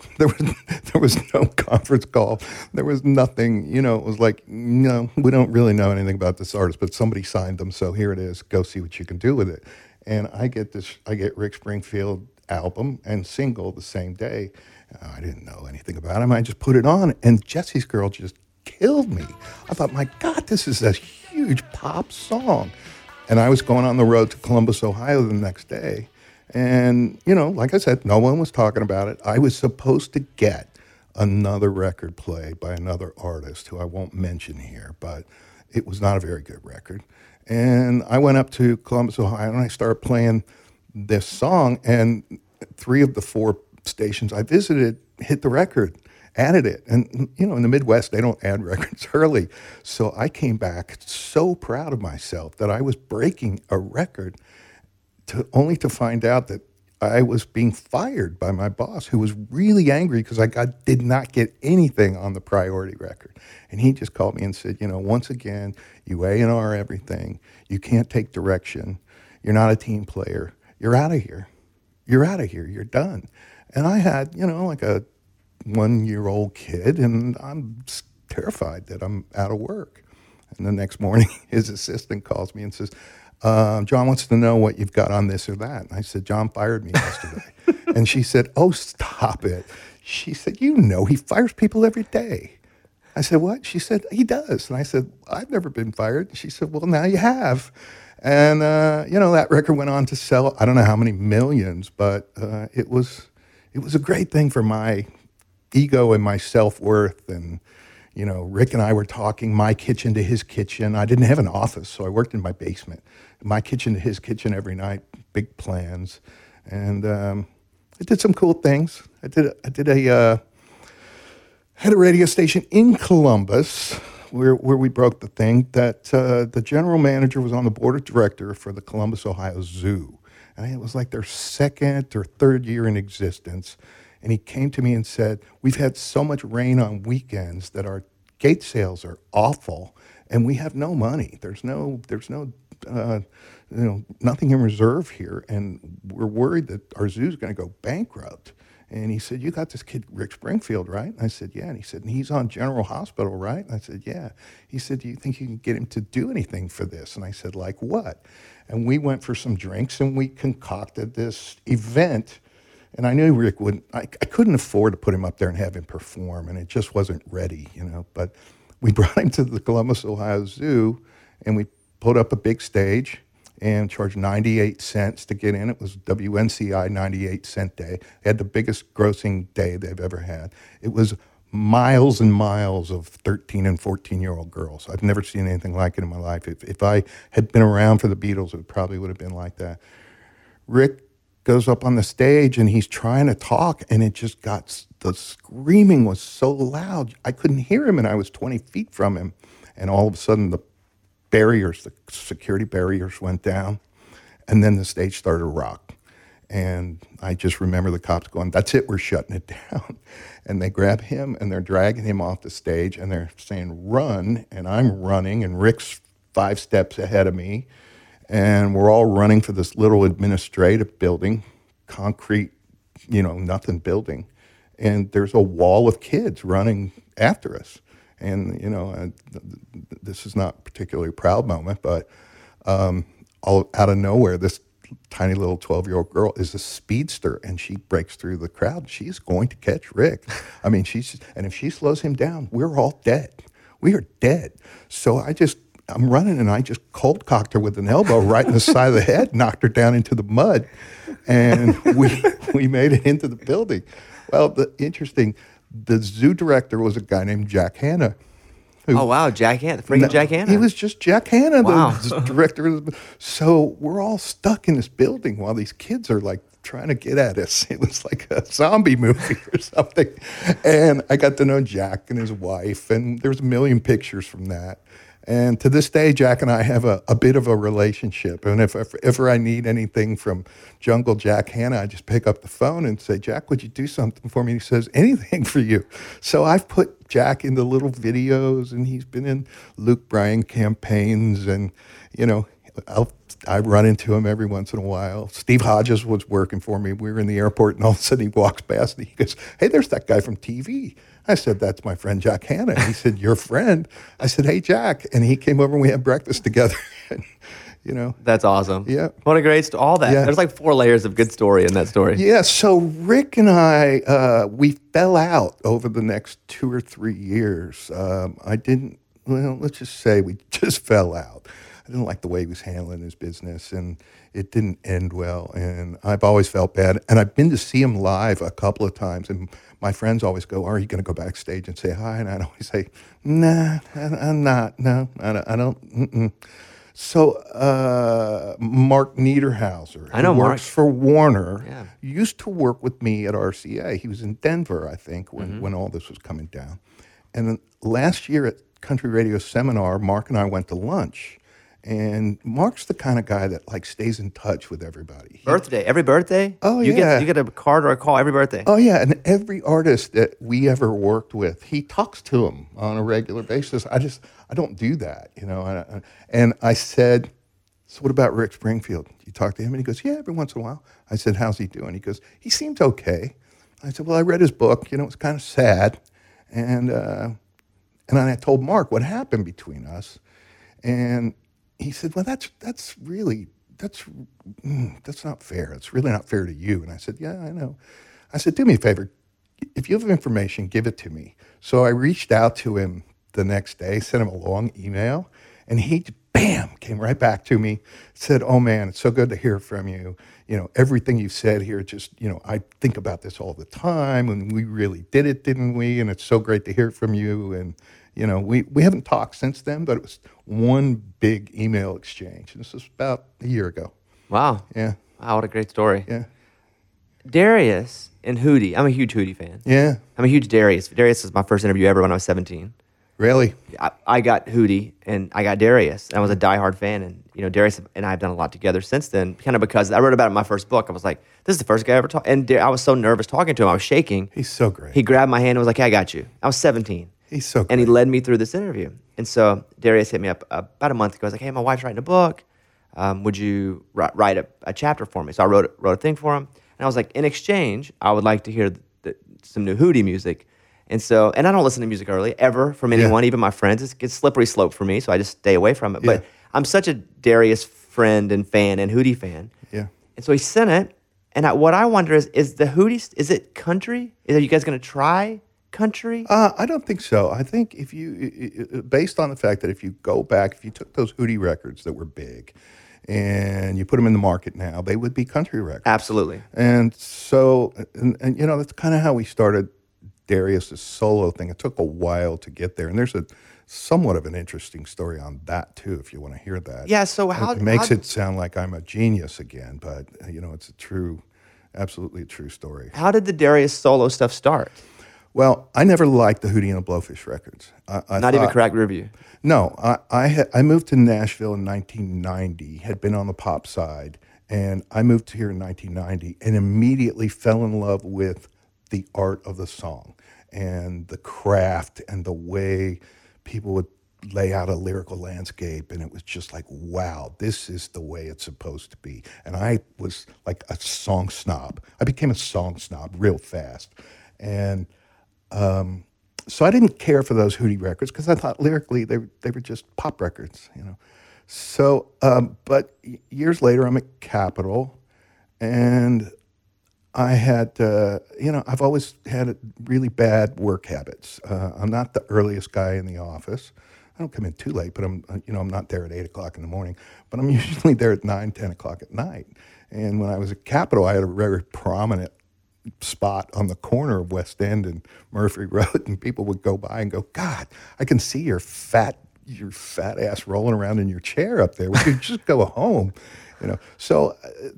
conference call. There was nothing, it was like, no, we don't really know anything about this artist, but somebody signed them. So here it is. Go see what you can do with it. And I get Rick Springfield album and single the same day. I didn't know anything about him. I just put it on, and Jesse's Girl just killed me. I thought, my God, this is a huge pop song. And I was going on the road to Columbus, Ohio the next day. And, like I said, no one was talking about it. I was supposed to get another record played by another artist who I won't mention here, but it was not a very good record. And I went up to Columbus, Ohio, and I started playing this song, and 3 of the 4 stations I visited hit the record, added it. And, in the Midwest, they don't add records early. So I came back so proud of myself that I was breaking a record only to find out that I was being fired by my boss, who was really angry because I did not get anything on the priority record. And he just called me and said, once again, you A&R everything. You can't take direction. You're not a team player. You're out of here. You're out of here. You're done. And I had, like a 1-year-old kid, and I'm terrified that I'm out of work. And the next morning, his assistant calls me and says, John wants to know what you've got on this or that. And I said, John fired me yesterday. And she said, oh, stop it. She said, he fires people every day. I said, what? She said, he does. And I said, I've never been fired. She said, well, now you have. And, that record went on to sell, I don't know how many millions, but it was a great thing for my ego and my self-worth. And, Rick and I were talking my kitchen to his kitchen. I didn't have an office, so I worked in my basement. My kitchen to his kitchen every night, big plans. And I did some cool things. I had a radio station in Columbus where we broke the thing that the general manager was on the board of director for the Columbus, Ohio Zoo. And it was like their 2nd or 3rd year in existence. And he came to me and said, we've had so much rain on weekends that our gate sales are awful and we have no money. There's no nothing in reserve here. And we're worried that our zoo's going to go bankrupt. And he said, you got this kid, Rick Springfield, right? And I said, yeah. And he said, and he's on General Hospital, right? And I said, yeah. He said, do you think you can get him to do anything for this? And I said, like what? And we went for some drinks and we concocted this event. And I knew Rick wouldn't, I couldn't afford to put him up there and have him perform. And it just wasn't ready, But we brought him to the Columbus, Ohio Zoo, and we put up a big stage and charged 98 cents to get in. It was WNCI 98-cent day. They had the biggest grossing day they've ever had. It was miles and miles of 13 and 14-year-old girls. I've never seen anything like it in my life. If I had been around for the Beatles, it probably would have been like that. Rick goes up on the stage and he's trying to talk, and it just got, the screaming was so loud. I couldn't hear him, and I was 20 feet from him. And all of a sudden, the security barriers went down, and then the stage started to rock. And I just remember the cops going, "That's it, we're shutting it down." And they grab him, and they're dragging him off the stage, and they're saying, "Run," and I'm running, and Rick's 5 steps ahead of me, and we're all running for this little administrative building, concrete, nothing building, and there's a wall of kids running after us. And, this is not a particularly proud moment, but all out of nowhere, this tiny little 12-year-old girl is a speedster, and she breaks through the crowd. She's going to catch Rick. I mean, and if she slows him down, we're all dead. We are dead. So I'm running, and I just cold cocked her with an elbow right in the side of the head, knocked her down into the mud, and we made it into the building. Well, the zoo director was a guy named Jack Hanna. Oh, wow, Jack Hanna, Jack Hanna. He was just Jack Hanna, Wow. the director. So we're all stuck in this building while these kids are like trying to get at us. It was like a zombie movie or something. And I got to know Jack and his wife, and there's a million pictures from that. And to this day, Jack and I have a bit of a relationship. And if ever I need anything from Jungle Jack Hanna, I just pick up the phone and say, "Jack, would you do something for me?" And he says, "Anything for you." So I've put Jack into little videos, and he's been in Luke Bryan campaigns. And, I run into him every once in a while. Steve Hodges was working for me. We were in the airport, and all of a sudden he walks past, and he goes, "Hey, there's that guy from TV." I said, "That's my friend Jack Hanna." He said, "Your friend?" I said, "Hey, Jack." And he came over and we had breakfast together. That's awesome. Yeah. What a great story. All that. Yeah. There's like 4 layers of good story in that story. Yeah, so Rick and I, we fell out over the next 2 or 3 years. Let's just say we just fell out. I didn't like the way he was handling his business, and it didn't end well. And I've always felt bad. And I've been to see him live a couple of times, and my friends always go, "Are you going to go backstage and say hi?" And I'd always say, "Nah, I'm not. No, I don't." Mm-mm. So Mark Niederhauser, I know who Mark. works for Warner, Yeah. used to work with me at RCA. He was in Denver, I think, when all this was coming down. And then last year at Country Radio Seminar, Mark and I went to lunch. And Mark's the kind of guy that stays in touch with everybody. Every birthday? Oh, you yeah. You get a card or a call every birthday? Oh, yeah, and every artist that we ever worked with, he talks to them on a regular basis. I don't do that, And I said, "So what about Rick Springfield? You talk to him?" And he goes, "Yeah, every once in a while." I said, "How's he doing?" He goes, "He seems okay." I said, "Well, I read his book. It's kind of sad." And then I told Mark what happened between us. And he said, "Well, that's not fair. It's really not fair to you." And I said, "Yeah, I know." I said, "Do me a favor. If you have information, give it to me." So I reached out to him the next day, sent him a long email, and he, bam, came right back to me, said, "Oh, man, it's so good to hear from you. Everything you've said here, I think about this all the time, and we really did it, didn't we? And it's so great to hear from you." And we haven't talked since then, but it was one big email exchange. And this was about a year ago. Wow. Yeah. Wow, what a great story. Yeah. Darius and Hootie. I'm a huge Hootie fan. Yeah. I'm a huge Darius. Darius was my first interview ever when I was 17. Really? I got Hootie and I got Darius. And I was a diehard fan. And, Darius and I have done a lot together since then, kind of because I wrote about it in my first book. I was like, this is the first guy I ever talked. And I was so nervous talking to him. I was shaking. He's so great. He grabbed my hand and was like, "Hey, I got you." I was 17. He's so great. And he led me through this interview. And so Darius hit me up about a month ago. I was like, "Hey, my wife's writing a book. Would you write a chapter for me?" So I wrote a thing for him. And I was like, in exchange, I would like to hear some new Hootie music. And I don't listen to music early, ever, from anyone, even my friends. It's slippery slope for me, so I just stay away from it. Yeah. But I'm such a Darius friend and fan and Hootie fan. Yeah. And so he sent it. And what I wonder is the Hootie, is it country? Are you guys going to try country? I don't think so. I think based on the fact that if you go back, if you took those Hootie records that were big, and you put them in the market now, they would be country records. Absolutely. And so, and you know, that's kind of how we started Darius's solo thing. It took a while to get there, and there's a somewhat of an interesting story on that too, if you want to hear that. Yeah. So how It makes it sound like I'm a genius again, but you know, it's absolutely a true story. how did the Darius solo stuff start? Well, I never liked the Hootie and the Blowfish records. I Not even thought- Crack Review. No, I moved to Nashville in 1990, had been on the pop side, and I moved here in 1990 and immediately fell in love with the art of the song and the craft and the way people would lay out a lyrical landscape. And it was just like, wow, this is the way it's supposed to be. And I was like a song snob. I became a song snob real fast. And so I didn't care for those Hootie records because I thought lyrically they were just pop records, you know. So, but years later, I'm at Capitol, and I had, you know, I've always had really bad work habits. I'm not the earliest guy in the office. I don't come in too late, but I'm not there at 8 o'clock in the morning, but I'm usually there at 9, 10 o'clock at night. And when I was at Capitol, I had a very prominent spot on the corner of West End and Murphy Road, and people would go by and go, God, I can see your fat ass rolling around in your chair up there. Would you just go home? You know. So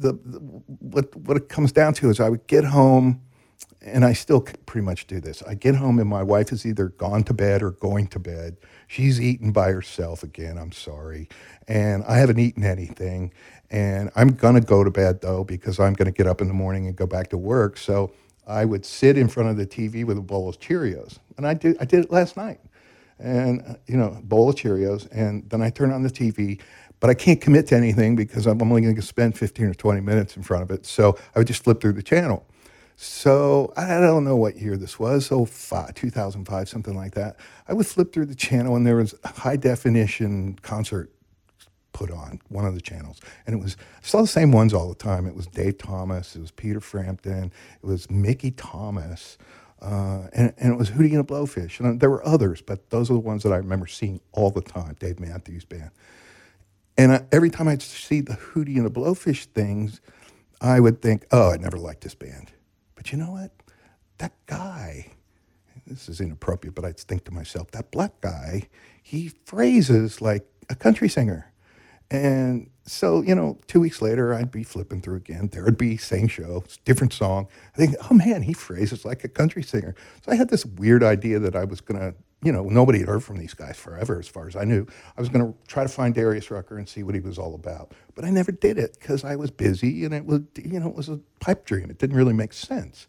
what it comes down to is I would get home, and I still pretty much do this. I get home and my wife is either gone to bed or going to bed. She's eaten by herself again. I'm sorry, and I haven't eaten anything. And I'm going to go to bed, though, because I'm going to get up in the morning and go back to work. So I would sit in front of the TV with a bowl of Cheerios. And I did it last night. And, you know, a bowl of Cheerios. And then I turn on the TV. But I can't commit to anything because I'm only going to spend 15 or 20 minutes in front of it. So I would just flip through the channel. So I don't know what year this was, 2005, something like that. I would flip through the channel, and there was a high-definition concert put on one of the channels, and I saw the same ones all the time. It was Dave Thomas, it was Peter Frampton, it was Mickey Thomas, and it was Hootie and the Blowfish, and there were others, but those are the ones that I remember seeing all the time. Dave Matthews Band, and every time I'd see the Hootie and the Blowfish things, I would think, oh, I never liked this band, but you know what? That guy. This is inappropriate, but I'd think to myself, that black guy, he phrases like a country singer. And so, you know, 2 weeks later, I'd be flipping through again. There would be same show, different song. I think, oh man, he phrases like a country singer. So I had this weird idea that I was going to, you know, nobody had heard from these guys forever, as far as I knew. I was going to try to find Darius Rucker and see what he was all about. But I never did it because I was busy, and it was, you know, it was a pipe dream. It didn't really make sense.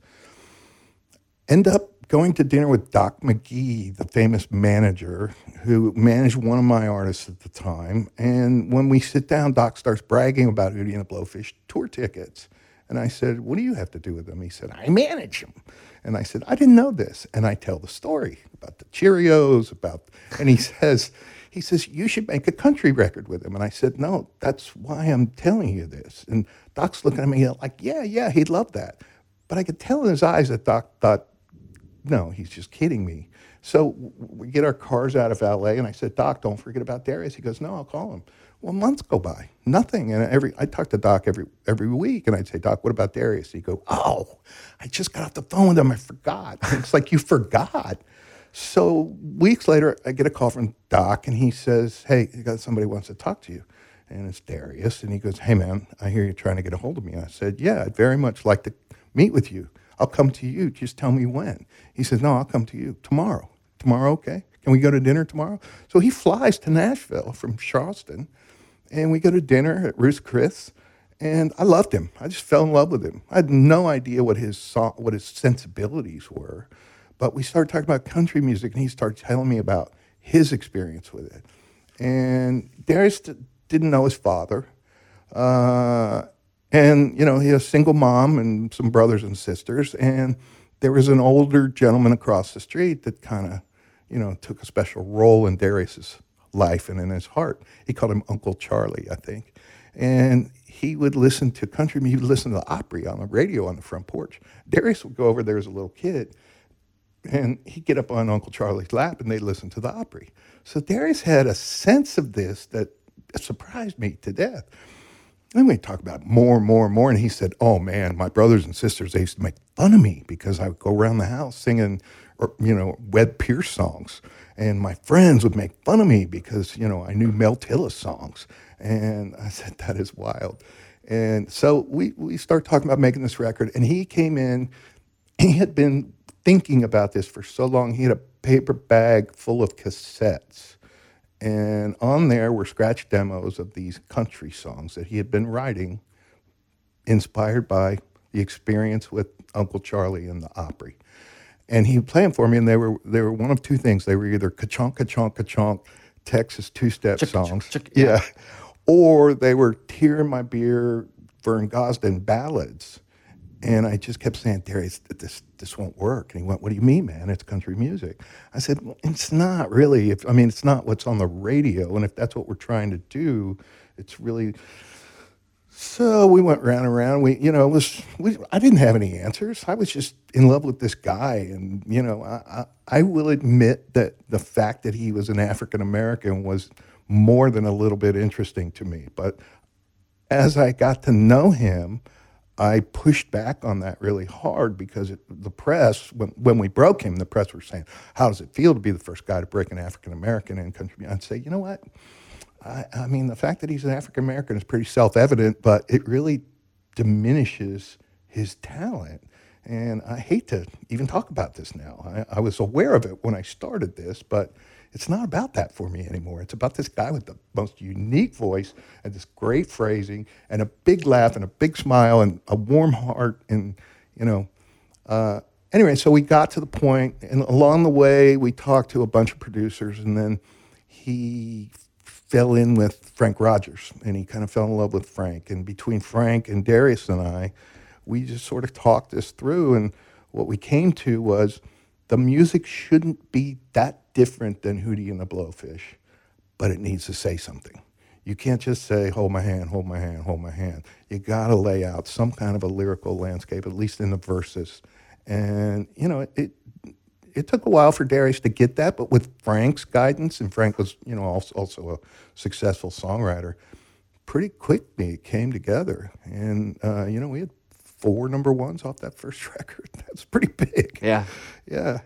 End up going to dinner with Doc McGee, the famous manager who managed one of my artists at the time. And when we sit down, Doc starts bragging about Hootie and the Blowfish tour tickets. And I said, what do you have to do with them? He said, I manage them. And I said, I didn't know this. And I tell the story about the Cheerios, and he says, you should make a country record with him. And I said, no, that's why I'm telling you this. And Doc's looking at me like, yeah, he'd love that. But I could tell in his eyes that Doc thought, no, he's just kidding me. So we get our cars out of LA, and I said, Doc, don't forget about Darius. He goes, no, I'll call him. Well, months go by, nothing. And I talk to Doc every week, and I'd say, Doc, what about Darius? He'd go, oh, I just got off the phone with him. I forgot. It's like, you forgot. So weeks later, I get a call from Doc, and he says, hey, somebody wants to talk to you. And it's Darius. And he goes, hey, man, I hear you're trying to get a hold of me. And I said, yeah, I'd very much like to meet with you. I'll come to you. Just tell me when. He says, no, I'll come to you tomorrow. Tomorrow, okay? Can we go to dinner tomorrow? So he flies to Nashville from Charleston, and we go to dinner at Ruth's Chris, and I loved him. I just fell in love with him. I had no idea what his sensibilities were, but we started talking about country music, and he started telling me about his experience with it. And Darius didn't know his father. And, you know, he had a single mom and some brothers and sisters. And there was an older gentleman across the street that kind of, you know, took a special role in Darius's life and in his heart. He called him Uncle Charlie, I think. And he would listen to country music. He would listen to the Opry on the radio on the front porch. Darius would go over there as a little kid, and he'd get up on Uncle Charlie's lap, and they'd listen to the Opry. So Darius had a sense of this that surprised me to death. And we talked about more and more and more. And he said, oh, man, my brothers and sisters, they used to make fun of me because I would go around the house singing, Webb Pierce songs. And my friends would make fun of me because, I knew Mel Tillis songs. And I said, that is wild. And so we started talking about making this record. And he came in. He had been thinking about this for so long. He had a paper bag full of cassettes. And on there were scratch demos of these country songs that he had been writing, inspired by the experience with Uncle Charlie and the Opry. And he would play them for me, and they were one of two things. They were either ka-chonk, ka-chonk, ka-chonk, Texas two-step songs. Yeah. Or they were Tear in My Beer, Vern Gosdin ballads. And I just kept saying, Darius, this won't work. And he went, what do you mean, man? It's country music. I said, well, it's not really. It's not what's on the radio. And if that's what we're trying to do, it's really... So we went round and round. I didn't have any answers. I was just in love with this guy. And, I will admit that the fact that he was an African-American was more than a little bit interesting to me. But as I got to know him, I pushed back on that really hard because the press, when we broke him, the press were saying, how does it feel to be the first guy to break an African-American in country? I'd say, you know what? The fact that he's an African-American is pretty self-evident, but it really diminishes his talent. And I hate to even talk about this now. I was aware of it when I started this, but it's not about that for me anymore. It's about this guy with the most unique voice and this great phrasing and a big laugh and a big smile and a warm heart. And, anyway, so we got to the point, and along the way, we talked to a bunch of producers, and then he fell in with Frank Rogers, and he kind of fell in love with Frank. And between Frank and Darius and I, we just sort of talked this through, and what we came to was the music shouldn't be that different than Hootie and the Blowfish, but it needs to say something. You can't just say, hold my hand, hold my hand, hold my hand. You got to lay out some kind of a lyrical landscape, at least in the verses. And, it took a while for Darius to get that, but with Frank's guidance, and Frank was, also a successful songwriter, pretty quickly it came together. And, we had 4 number ones off that first record. That's pretty big. Yeah. Yeah.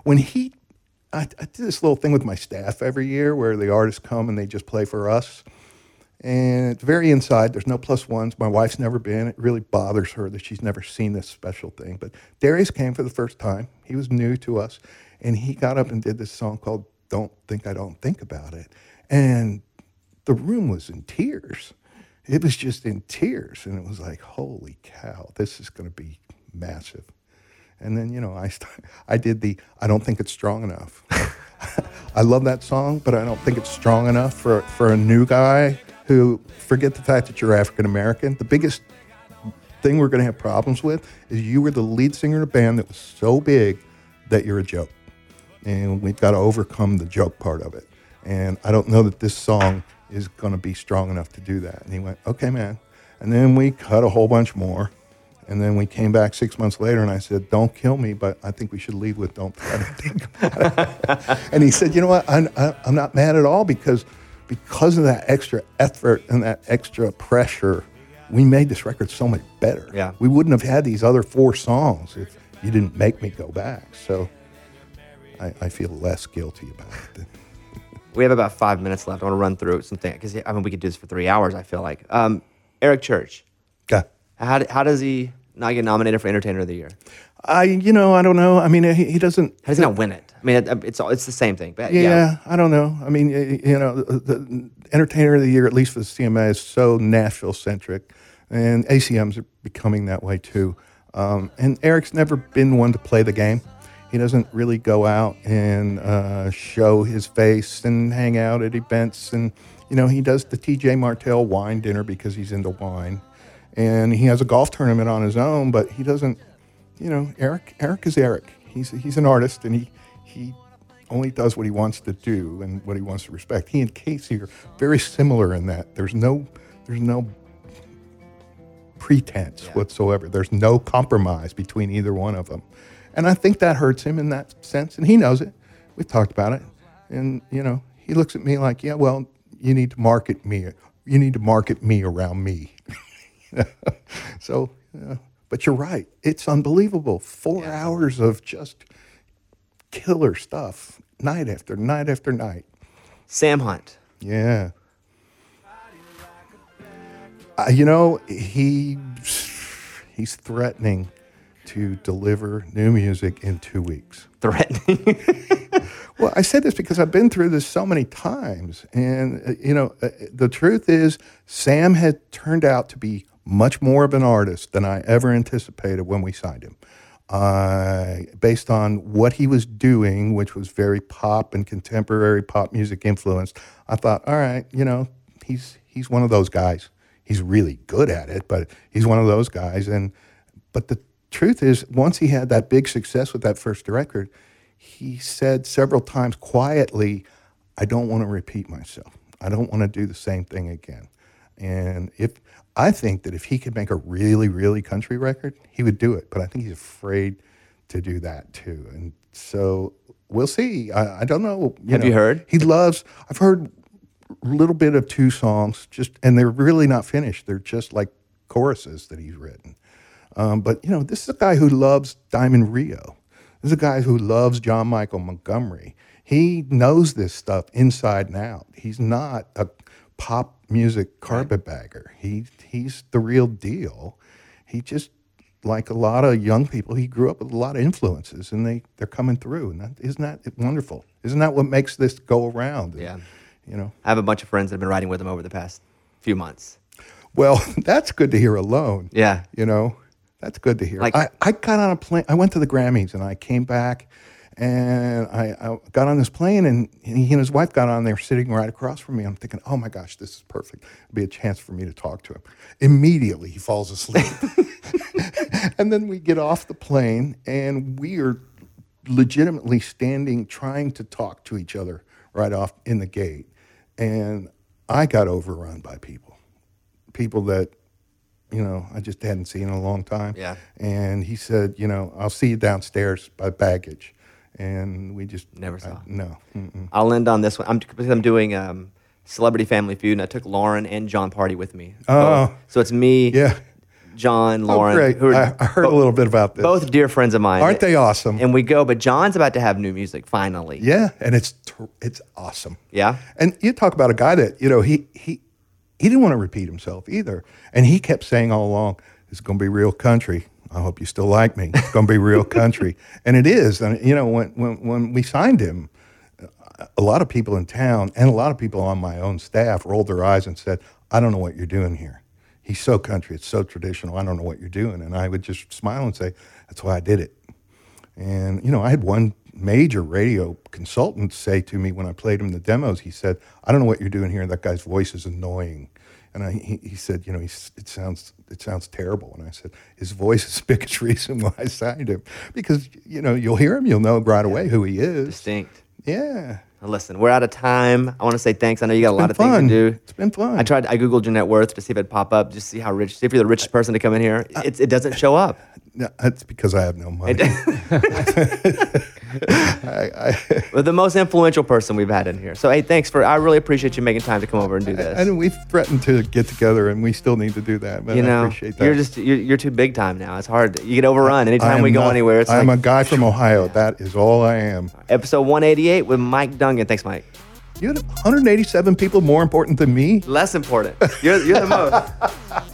I did this little thing with my staff every year where the artists come and they just play for us. And it's very inside. There's no plus ones. My wife's never been. It really bothers her that she's never seen this special thing. But Darius came for the first time. He was new to us. And he got up and did this song called Don't Think I Don't Think About It. And the room was in tears. It was just in tears. And it was like, holy cow, this is going to be massive. And then, I did I don't think it's strong enough. I love that song, but I don't think it's strong enough for a new guy who, forget the fact that you're African-American. The biggest thing we're going to have problems with is you were the lead singer in a band that was so big that you're a joke. And we've got to overcome the joke part of it. And I don't know that this song is going to be strong enough to do that. And he went, okay, man. And then we cut a whole bunch more. And then we came back 6 months later, and I said, don't kill me, but I think we should leave with don't think about it. And he said, you know what, I'm not mad at all because of that extra effort and that extra pressure, we made this record so much better. Yeah. We wouldn't have had these other 4 songs if you didn't make me go back. So I feel less guilty about it. We have about 5 minutes left. I want to run through something because we could do this for 3 hours, I feel like. Eric Church. Okay. How does he not get nominated for Entertainer of the Year? I don't know. He doesn't. How does he not win it? It's the same thing. But yeah, I don't know. The Entertainer of the Year, at least for the CMA, is so Nashville-centric, and ACMs are becoming that way too. And Eric's never been one to play the game. He doesn't really go out and show his face and hang out at events. And, he does the TJ Martell wine dinner because he's into wine. And he has a golf tournament on his own, but he doesn't, Eric is Eric. He's an artist, and he only does what he wants to do and what he wants to respect. He and Casey are very similar in that there's no pretense whatsoever. There's no compromise between either one of them. And I think that hurts him in that sense, and he knows it. We've talked about it. And, he looks at me like, yeah, well, you need to market me. You need to market me around me. So, but you're right. It's unbelievable. 4 hours of just killer stuff, night after night after night. Sam Hunt. Yeah. He's threatening to deliver new music in 2 weeks. Threatening. Well, I said this because I've been through this so many times. And, the truth is, Sam had turned out to be much more of an artist than I ever anticipated when we signed him. Based on what he was doing, which was very pop and contemporary pop music influenced, I thought, all right, he's one of those guys. He's really good at it, but he's one of those guys. But the truth is, once he had that big success with that first record, he said several times quietly, I don't want to repeat myself. I don't want to do the same thing again. And I think that if he could make a really, really country record, he would do it. But I think he's afraid to do that too. And so we'll see. I don't know. Have you heard? I've heard a little bit of 2 songs, and they're really not finished. They're just like choruses that he's written. But this is a guy who loves Diamond Rio. This is a guy who loves John Michael Montgomery. He knows this stuff inside and out. He's not a pop music carpetbagger. He's the real deal. He just, like a lot of young people, he grew up with a lot of influences, and they're coming through. And isn't that wonderful? Isn't that what makes this go around? Yeah. I have a bunch of friends that have been riding with him over the past few months. Well, that's good to hear alone. Yeah. That's good to hear. I got on a plane. I went to the Grammys, and I came back, and I got on this plane, and he and his wife got on there sitting right across from me. I'm thinking, oh, my gosh, this is perfect. It'll be a chance for me to talk to him. Immediately, he falls asleep. And then we get off the plane, and we are legitimately standing, trying to talk to each other right off in the gate. And I got overrun by people that, I just hadn't seen in a long time. Yeah. And he said, I'll see you downstairs by baggage. And we just never saw. No. Mm-mm. I'll end on this one. I'm doing Celebrity Family Feud, and I took Lauren and John Party with me. Oh. So it's me, Yeah. John, Lauren. Oh, great. I heard a little bit about this. Both dear friends of mine. Aren't they awesome? And we go, but John's about to have new music finally. Yeah, and it's awesome. Yeah. And you talk about a guy that, he didn't want to repeat himself either. And he kept saying all along, it's going to be real country. I hope you still like me. It's going to be real country. And it is. And, when we signed him, a lot of people in town and a lot of people on my own staff rolled their eyes and said, I don't know what you're doing here. He's so country. It's so traditional. I don't know what you're doing. And I would just smile and say, that's why I did it. And, I had one major radio consultant say to me when I played him the demos, he said, I don't know what you're doing here. That guy's voice is annoying. And he said, it sounds terrible. And I said, his voice is the biggest reason why I signed him. Because, you'll hear him, you'll know right away who he is. Distinct. Yeah. Now listen, we're out of time. I want to say thanks. I know you got a lot of things to do. It's been fun. I Googled your net worth to see if it'd pop up, just see how rich, see if you're the richest person to come in here. It doesn't show up. No, that's because I have no money. Well, the most influential person we've had in here. So, hey, thanks I really appreciate you making time to come over and do this. And we've threatened to get together, and we still need to do that. But I appreciate that. You're too big time now. It's hard. You get overrun anytime we go anywhere. I'm a guy from Ohio. That is all I am. Episode 188 with Mike Dungan. Thanks, Mike. You had 187 people more important than me? Less important. You're the most.